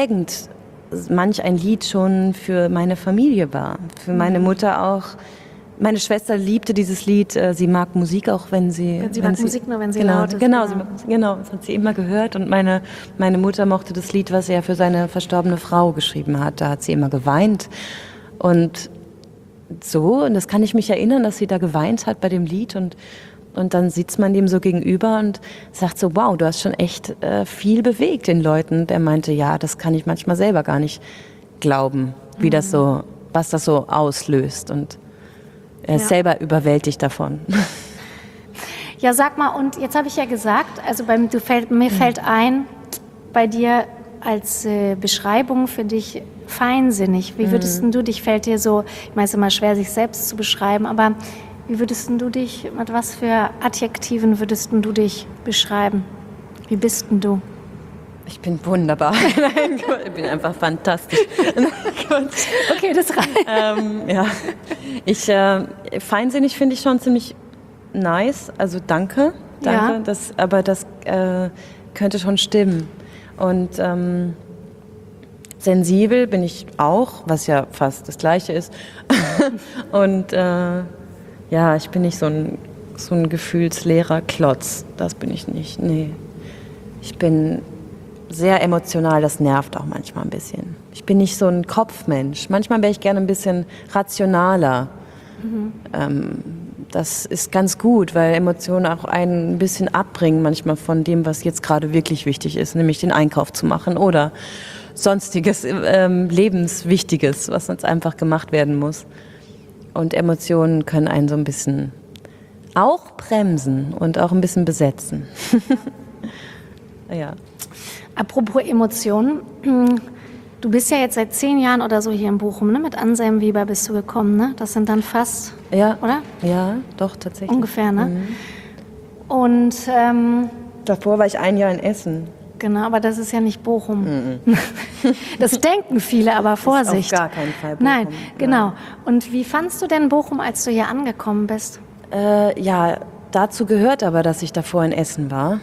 prägend manch ein Lied schon für meine Familie war. Für meine Mutter auch Meine Schwester liebte dieses Lied. Äh, sie mag Musik auch, wenn sie... Sie wenn mag sie, Musik nur, wenn sie genau, laut ist. Genau, sie, genau, das hat sie immer gehört. Und meine, meine Mutter mochte das Lied, was er für seine verstorbene Frau geschrieben hat. Da hat sie immer geweint. Und so, und das kann ich mich erinnern, dass sie da geweint hat bei dem Lied. Und, und dann sitzt man dem so gegenüber und sagt so, wow, du hast schon echt äh, viel bewegt den Leuten. Und er meinte, ja, das kann ich manchmal selber gar nicht glauben, wie mhm. das so, was das so auslöst. Und er ist ja. selber überwältigt davon. Ja, sag mal, und jetzt habe ich ja gesagt, also beim, du fällt, mir mhm. fällt ein, bei dir als äh, Beschreibung für dich feinsinnig. Wie würdest mhm. du dich, fällt dir so, ich meine, es ist immer schwer, sich selbst zu beschreiben, aber wie würdest du dich, mit was für Adjektiven würdest du dich beschreiben? Wie bist denn du? Ich bin wunderbar. Ich bin einfach fantastisch. Okay, das reicht. Ähm, ja. Ich, äh, feinsinnig finde ich schon ziemlich nice. Also danke, danke. Ja. Das, aber das äh, könnte schon stimmen. Und ähm, sensibel bin ich auch, was ja fast das Gleiche ist. Und äh, ja, ich bin nicht so ein, so ein gefühlsleerer Klotz. Das bin ich nicht. Nee. Ich bin sehr emotional, das nervt auch manchmal ein bisschen. Ich bin nicht so ein Kopfmensch. Manchmal wäre ich gerne ein bisschen rationaler. Mhm. Ähm, das ist ganz gut, weil Emotionen auch einen ein bisschen abbringen manchmal von dem, was jetzt gerade wirklich wichtig ist, nämlich den Einkauf zu machen oder sonstiges ähm, Lebenswichtiges, was uns einfach gemacht werden muss. Und Emotionen können einen so ein bisschen auch bremsen und auch ein bisschen besetzen. Ja. Apropos Emotionen, du bist ja jetzt seit zehn Jahren oder so hier in Bochum, ne? Mit Anselm Weber bist du gekommen, ne? Das sind dann fast, ja, oder? Ja, doch, tatsächlich. Ungefähr, ne? Mhm. Und ähm, davor war ich ein Jahr in Essen. Genau, aber das ist ja nicht Bochum. Mhm. Das denken viele, aber Vorsicht. Das ist auf gar keinen Fall Bochum. Nein, genau. Und wie fandst du denn Bochum, als du hier angekommen bist? Äh, ja, dazu gehört aber, dass ich davor in Essen war.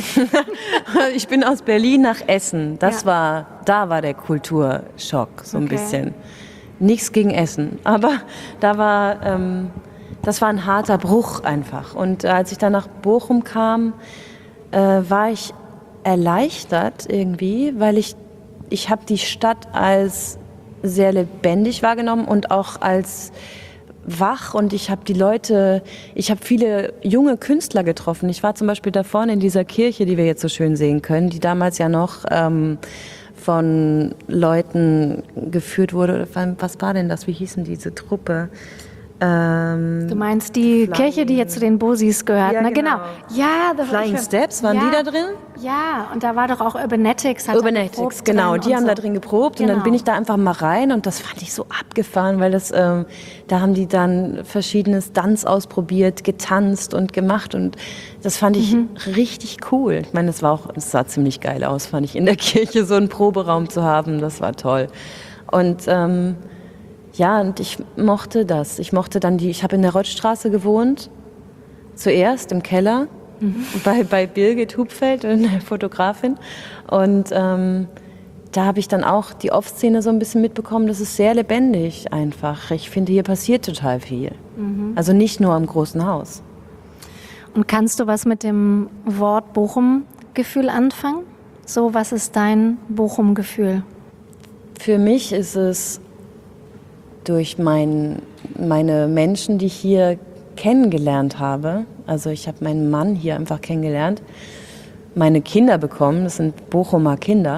Ich bin aus Berlin nach Essen. Das ja. war, da war der Kulturschock so ein okay. bisschen. Nichts gegen Essen, aber da war, ähm, das war ein harter Bruch einfach. Und äh, als ich dann nach Bochum kam, äh, war ich erleichtert irgendwie, weil ich, ich habe die Stadt als sehr lebendig wahrgenommen und auch als wach, und ich habe die Leute, ich habe viele junge Künstler getroffen. Ich war zum Beispiel da vorne in dieser Kirche, die wir jetzt so schön sehen können, die damals ja noch ähm, von Leuten geführt wurde. Was war denn das? Wie hießen diese Truppe? Ähm, du meinst die Flying. Kirche, die jetzt zu den Bosis gehört, ja, ne? Genau. genau. Ja, the Flying Steps, waren ja, die da drin? Ja, und da war doch auch Urbanetics. Hat Urbanetics, genau. Die haben so. da drin geprobt genau. und dann bin ich da einfach mal rein und das fand ich so abgefahren, weil das, ähm, da haben die dann verschiedene Stunts ausprobiert, getanzt und gemacht und das fand ich mhm. richtig cool. Ich meine, es war auch, es sah ziemlich geil aus, fand ich, in der Kirche so einen Proberaum zu haben, das war toll. Und ähm, ja, und ich mochte das. Ich mochte dann die, ich habe in der Rottstraße gewohnt, zuerst im Keller, mhm. bei, bei Birgit Hupfeld, eine Fotografin. Und ähm, da habe ich dann auch die Off-Szene so ein bisschen mitbekommen. Das ist sehr lebendig einfach. Ich finde, hier passiert total viel. Mhm. Also nicht nur am großen Haus. Und kannst du was mit dem Wort Bochum-Gefühl anfangen? So, was ist dein Bochum-Gefühl? Für mich ist es durch mein, meine Menschen, die ich hier kennengelernt habe, also ich habe meinen Mann hier einfach kennengelernt, meine Kinder bekommen, das sind Bochumer Kinder,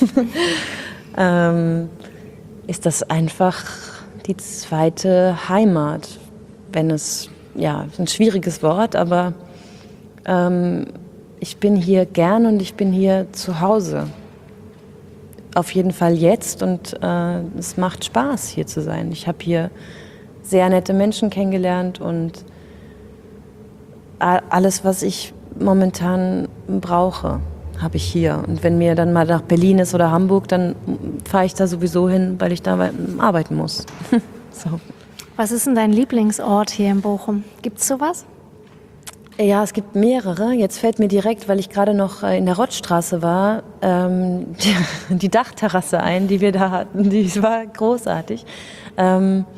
ähm, ist das einfach die zweite Heimat. Wenn es, ja, ein schwieriges Wort, aber ähm, ich bin hier gern und ich bin hier zu Hause. Auf jeden Fall jetzt und äh, es macht Spaß, hier zu sein. Ich habe hier sehr nette Menschen kennengelernt und alles, was ich momentan brauche, habe ich hier. Und wenn mir dann mal nach Berlin ist oder Hamburg, dann fahre ich da sowieso hin, weil ich da arbeiten muss. So. Was ist denn dein Lieblingsort hier in Bochum? Gibt es sowas? Ja, es gibt mehrere. Jetzt fällt mir direkt, weil ich gerade noch in der Rottstraße war, ähm, die, die Dachterrasse ein, die wir da hatten. Die war großartig. Ähm,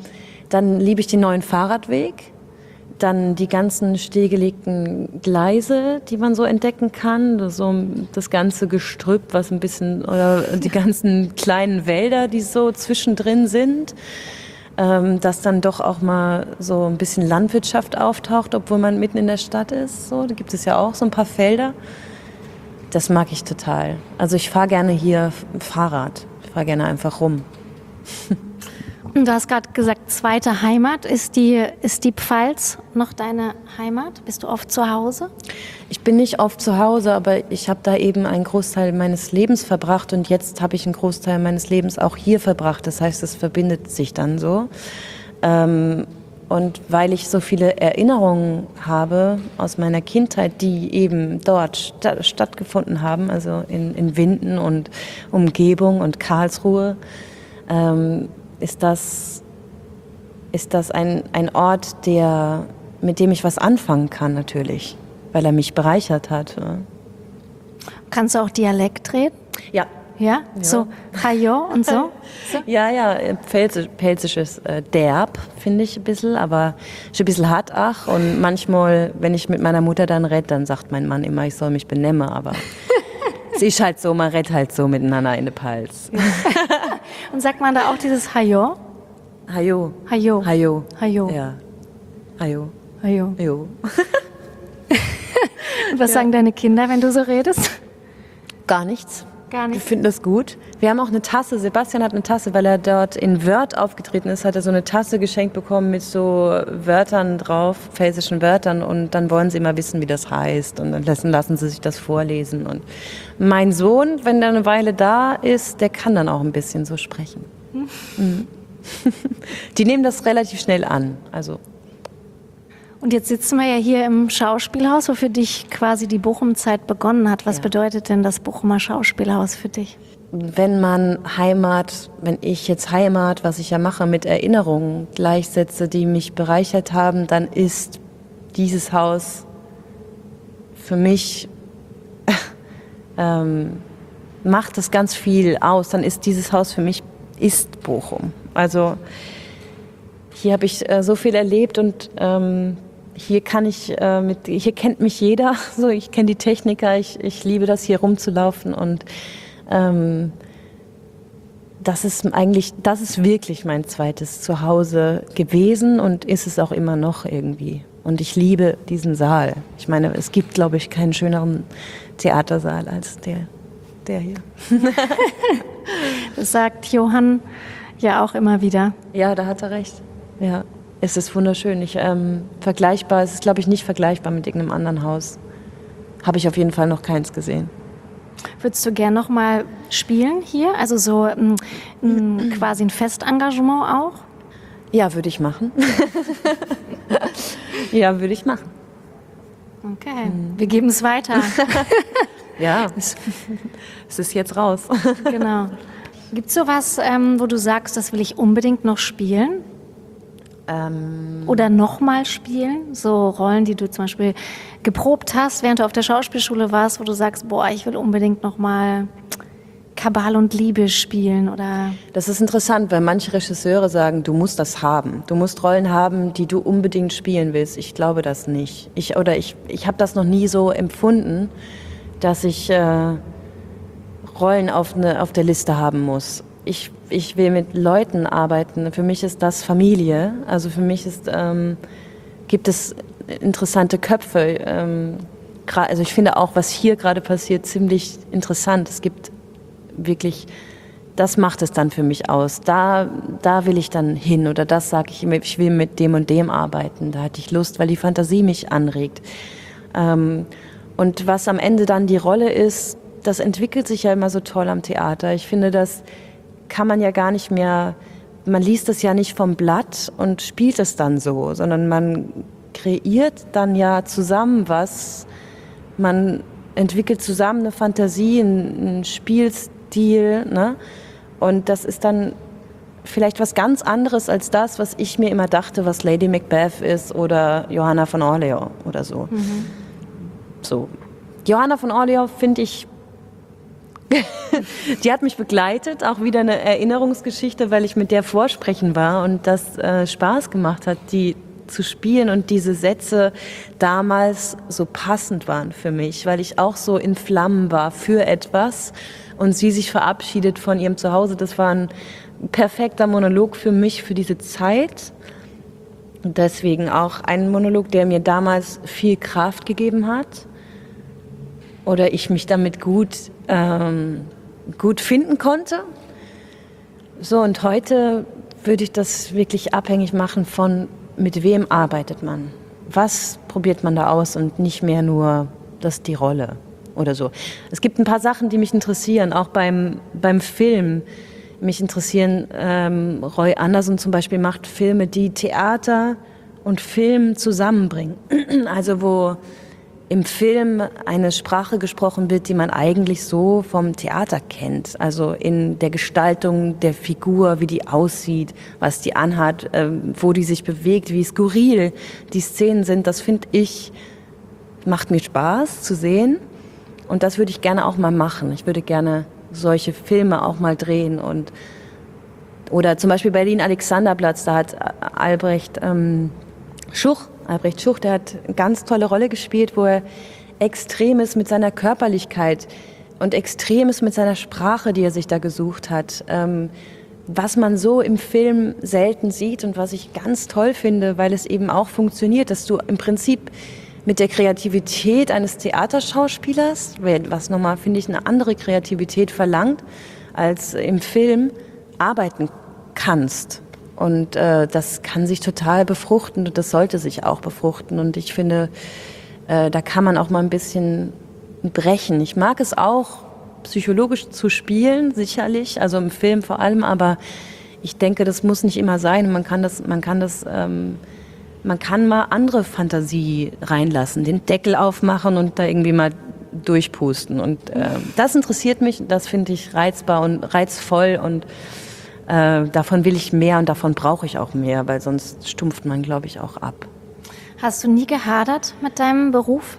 Dann liebe ich den neuen Fahrradweg. Dann die ganzen stillgelegten Gleise, die man so entdecken kann. So das ganze Gestrüpp, was ein bisschen, oder die ganzen kleinen Wälder, die so zwischendrin sind. Ähm, dass dann doch auch mal so ein bisschen Landwirtschaft auftaucht, obwohl man mitten in der Stadt ist. So, da gibt es ja auch so ein paar Felder. Das mag ich total. Also ich fahre gerne hier Fahrrad. Ich fahre gerne einfach rum. Du hast gerade gesagt, zweite Heimat. Ist die, ist die Pfalz noch deine Heimat? Bist du oft zu Hause? Ich bin nicht oft zu Hause, aber ich habe da eben einen Großteil meines Lebens verbracht und jetzt habe ich einen Großteil meines Lebens auch hier verbracht. Das heißt, es verbindet sich dann so. Ähm, und weil ich so viele Erinnerungen habe aus meiner Kindheit, die eben dort sta- stattgefunden haben, also in, in Winden und Umgebung und Karlsruhe, ähm, ist das, ist das ein, ein Ort, der, mit dem ich was anfangen kann natürlich, weil er mich bereichert hat. Ja. Kannst du auch Dialekt reden? Ja. Ja? Ja. So Hajo und so? so? Ja, ja, Pfälzisch, Pfälzisches äh, derb, finde ich ein bisschen, aber schon ein bisschen hart ach. Und manchmal, wenn ich mit meiner Mutter dann rede, dann sagt mein Mann immer, ich soll mich benehmen, aber es ist halt so, man redet halt so miteinander in der Pfalz. Und sagt man da auch dieses Hajo? Hajo. Hajo. Hajo. Hajo. Ja. Hajo. Hajo. Hajo. Und was Ja. sagen deine Kinder, wenn du so redest? Gar nichts. Gar Wir nicht. finden das gut. Wir haben auch eine Tasse. Sebastian hat eine Tasse, weil er dort in Wörth aufgetreten ist, hat er so eine Tasse geschenkt bekommen mit so Wörtern drauf, pfälzischen Wörtern. Und dann wollen sie immer wissen, wie das heißt. Und dann lassen, lassen sie sich das vorlesen. Und mein Sohn, wenn der eine Weile da ist, der kann dann auch ein bisschen so sprechen. Mhm. Die nehmen das relativ schnell an. Also Und jetzt sitzen wir ja hier im Schauspielhaus, wo für dich quasi die Bochum-Zeit begonnen hat. Was Ja. bedeutet denn das Bochumer Schauspielhaus für dich? wenn man Heimat, wenn ich jetzt Heimat, was ich ja mache, mit Erinnerungen gleichsetze, die mich bereichert haben, dann ist dieses Haus für mich, ähm, macht es ganz viel aus. Dann ist dieses Haus für mich, ist Bochum. Also hier habe ich äh, so viel erlebt und ähm, hier kann ich, äh, mit, hier kennt mich jeder. So, ich kenne die Techniker, ich, ich liebe das, hier rumzulaufen und ähm, das ist eigentlich, das ist wirklich mein zweites Zuhause gewesen und ist es auch immer noch irgendwie. Und ich liebe diesen Saal. Ich meine, es gibt, glaube ich, keinen schöneren Theatersaal als der, der hier. Das sagt Johann ja auch immer wieder. Ja, da hat er recht. Ja, es ist wunderschön. Ich, ähm, vergleichbar, es ist, glaube ich, nicht vergleichbar mit irgendeinem anderen Haus. Habe ich auf jeden Fall noch keins gesehen. Würdest du gern noch mal spielen hier? Also so m, m, quasi ein Festengagement auch? Ja, würde ich machen. Ja, würde ich machen. Okay, wir geben es weiter. Ja, es ist jetzt raus. Genau. Gibt es sowas, ähm, wo du sagst, das will ich unbedingt noch spielen? Ähm, Oder nochmal spielen? So Rollen, die du zum Beispiel geprobt hast, während du auf der Schauspielschule warst, wo du sagst, boah, ich will unbedingt nochmal Kabal und Liebe spielen oder... Das ist interessant, weil manche Regisseure sagen, du musst das haben. Du musst Rollen haben, die du unbedingt spielen willst. Ich glaube das nicht. Ich, oder ich, ich habe das noch nie so empfunden, dass ich äh, Rollen auf, ne, auf der Liste haben muss. Ich, ich will mit Leuten arbeiten. Für mich ist das Familie. Also für mich ist, ähm, gibt es interessante Köpfe. Ähm, also ich finde auch, was hier gerade passiert, ziemlich interessant. Es gibt wirklich, das macht es dann für mich aus. Da, da will ich dann hin oder das sage ich immer, ich will mit dem und dem arbeiten. Da hatte ich Lust, weil die Fantasie mich anregt. Ähm, und was am Ende dann die Rolle ist, das entwickelt sich ja immer so toll am Theater. Ich finde, das kann man ja gar nicht mehr, man liest es ja nicht vom Blatt und spielt es dann so, sondern man kreiert dann ja zusammen was, man entwickelt zusammen eine Fantasie, einen Spielstil, ne? Und das ist dann vielleicht was ganz anderes als das, was ich mir immer dachte, was Lady Macbeth ist oder Johanna von Orleans oder so. Mhm. So. Johanna von Orleans finde ich Die hat mich begleitet, auch wieder eine Erinnerungsgeschichte, weil ich mit der vorsprechen war und das äh, Spaß gemacht hat, die zu spielen und diese Sätze damals so passend waren für mich, weil ich auch so in Flammen war für etwas und sie sich verabschiedet von ihrem Zuhause. Das war ein perfekter Monolog für mich, für diese Zeit. Und deswegen auch ein Monolog, der mir damals viel Kraft gegeben hat oder ich mich damit gut, ähm, gut finden konnte. So, und heute würde ich das wirklich abhängig machen von, mit wem arbeitet man? Was probiert man da aus und nicht mehr nur, das ist die Rolle oder so. Es gibt ein paar Sachen, die mich interessieren, auch beim, beim Film. Mich interessieren, ähm, Roy Andersson zum Beispiel macht Filme, die Theater und Film zusammenbringen. Also wo im Film eine Sprache gesprochen wird, die man eigentlich so vom Theater kennt. Also in der Gestaltung der Figur, wie die aussieht, was die anhat, äh, wo die sich bewegt, wie skurril die Szenen sind. Das finde ich, macht mir Spaß zu sehen. Und das würde ich gerne auch mal machen. Ich würde gerne solche Filme auch mal drehen. Und, oder zum Beispiel Berlin-Alexanderplatz, da hat Albrecht ähm, Schuch, Albrecht Schuch, der hat eine ganz tolle Rolle gespielt, wo er extrem ist mit seiner Körperlichkeit und extrem ist mit seiner Sprache, die er sich da gesucht hat. Ähm, was man so im Film selten sieht und was ich ganz toll finde, weil es eben auch funktioniert, dass du im Prinzip mit der Kreativität eines Theaterschauspielers, was nochmal, finde ich, eine andere Kreativität verlangt, als im Film arbeiten kannst. Und äh, das kann sich total befruchten und das sollte sich auch befruchten. Und ich finde, äh, da kann man auch mal ein bisschen brechen. Ich mag es auch, psychologisch zu spielen, sicherlich, also im Film vor allem, aber ich denke, das muss nicht immer sein. Man kann das, man kann das, ähm, man kann mal andere Fantasie reinlassen, den Deckel aufmachen und da irgendwie mal durchpusten. Und äh, das interessiert mich, das finde ich reizbar und reizvoll und Äh, davon will ich mehr und davon brauche ich auch mehr, weil sonst stumpft man, glaube ich, auch ab. Hast du nie gehadert mit deinem Beruf?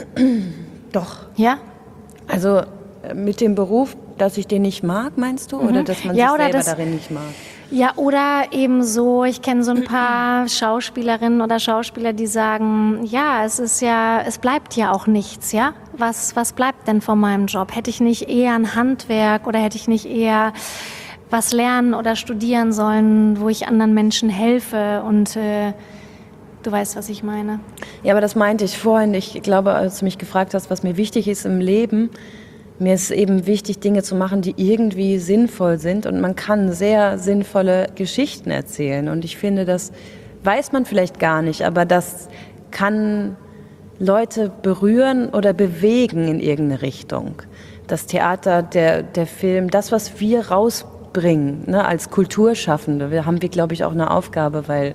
Doch. Ja? Also mit dem Beruf, dass ich den nicht mag, meinst du? Mhm. Oder dass man ja, sich oder selber das, darin nicht mag? Ja, oder eben so, ich kenne so ein paar Schauspielerinnen oder Schauspieler, die sagen, ja, es ist ja, es bleibt ja auch nichts, ja? Was, was bleibt denn von meinem Job? Hätte ich nicht eher ein Handwerk oder hätte ich nicht eher was lernen oder studieren sollen, wo ich anderen Menschen helfe und äh, du weißt, was ich meine. Ja, aber das meinte ich vorhin. Ich glaube, als du mich gefragt hast, was mir wichtig ist im Leben, mir ist eben wichtig, Dinge zu machen, die irgendwie sinnvoll sind und man kann sehr sinnvolle Geschichten erzählen und ich finde, das weiß man vielleicht gar nicht, aber das kann Leute berühren oder bewegen in irgendeine Richtung. Das Theater, der, der Film, das, was wir rausbringen, bringen, ne, als Kulturschaffende. Wir haben wir, glaube ich, auch eine Aufgabe, weil,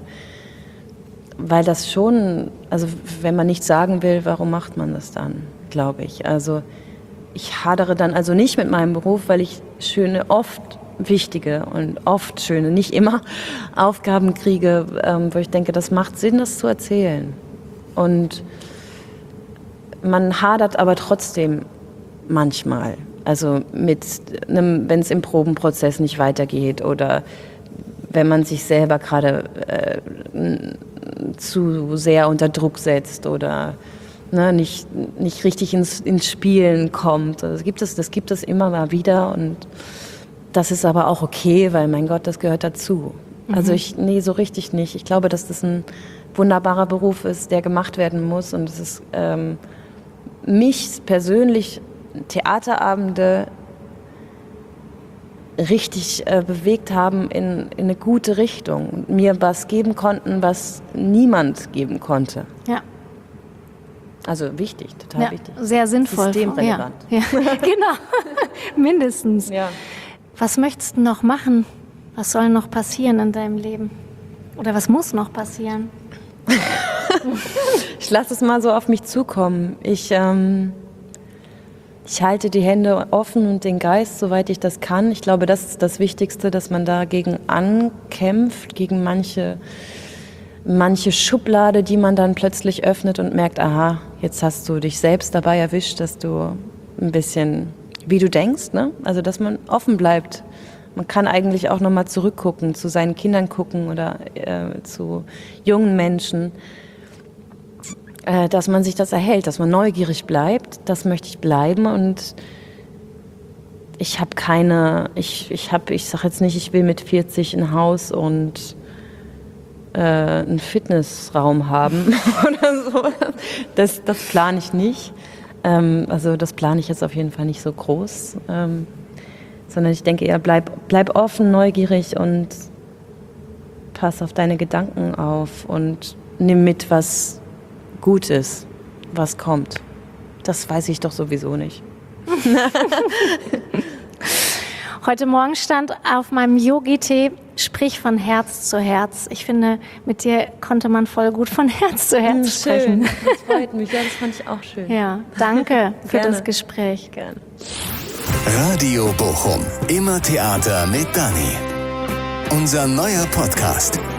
weil das schon, also wenn man nichts sagen will, warum macht man das dann, glaube ich. Also ich hadere dann also nicht mit meinem Beruf, weil ich schöne, oft wichtige und oft schöne, nicht immer, Aufgaben kriege, ähm, wo ich denke, das macht Sinn, das zu erzählen. Und man hadert aber trotzdem manchmal. Also mit einem, wenn es im Probenprozess nicht weitergeht oder wenn man sich selber gerade äh, zu sehr unter Druck setzt oder ne, nicht, nicht richtig ins, ins Spielen kommt. Das gibt es, das gibt es immer mal wieder und das ist aber auch okay, weil mein Gott, das gehört dazu. Mhm. Also ich, nee, so richtig nicht. Ich glaube, dass das ein wunderbarer Beruf ist, der gemacht werden muss und es ist ähm, mich persönlich Theaterabende richtig äh, bewegt haben in, in eine gute Richtung und mir was geben konnten, was niemand geben konnte. Ja. Also wichtig, total ja, wichtig. Sehr sinnvoll. Systemrelevant. Ja, ja. Genau, mindestens. Ja. Was möchtest du noch machen? Was soll noch passieren in deinem Leben? Oder was muss noch passieren? Ich lasse es mal so auf mich zukommen. Ich... Ähm Ich halte die Hände offen und den Geist, soweit ich das kann. Ich glaube, das ist das Wichtigste, dass man dagegen ankämpft, gegen manche, manche Schublade, die man dann plötzlich öffnet und merkt, aha, jetzt hast du dich selbst dabei erwischt, dass du ein bisschen wie du denkst, ne? Also dass man offen bleibt. Man kann eigentlich auch nochmal zurückgucken, zu seinen Kindern gucken oder äh, zu jungen Menschen, äh, dass man sich das erhält, dass man neugierig bleibt. Das möchte ich bleiben und ich habe keine, ich, ich habe, ich sage jetzt nicht, ich will mit vierzig ein Haus und äh, einen Fitnessraum haben oder so. Das, das plane ich nicht. Ähm, also das plane ich jetzt auf jeden Fall nicht so groß. Ähm, sondern ich denke eher, bleib, bleib offen, neugierig und pass auf deine Gedanken auf und nimm mit, was gut ist, was kommt. Das weiß ich doch sowieso nicht. Heute Morgen stand auf meinem Yogi-Tee, sprich von Herz zu Herz. Ich finde, mit dir konnte man voll gut von Herz zu Herz schön. sprechen. Das freut mich, ja, das fand ich auch schön. Ja, danke für Gerne. das Gespräch. Gerne. Radio Bochum. Immer Theater mit Dani. Unser neuer Podcast.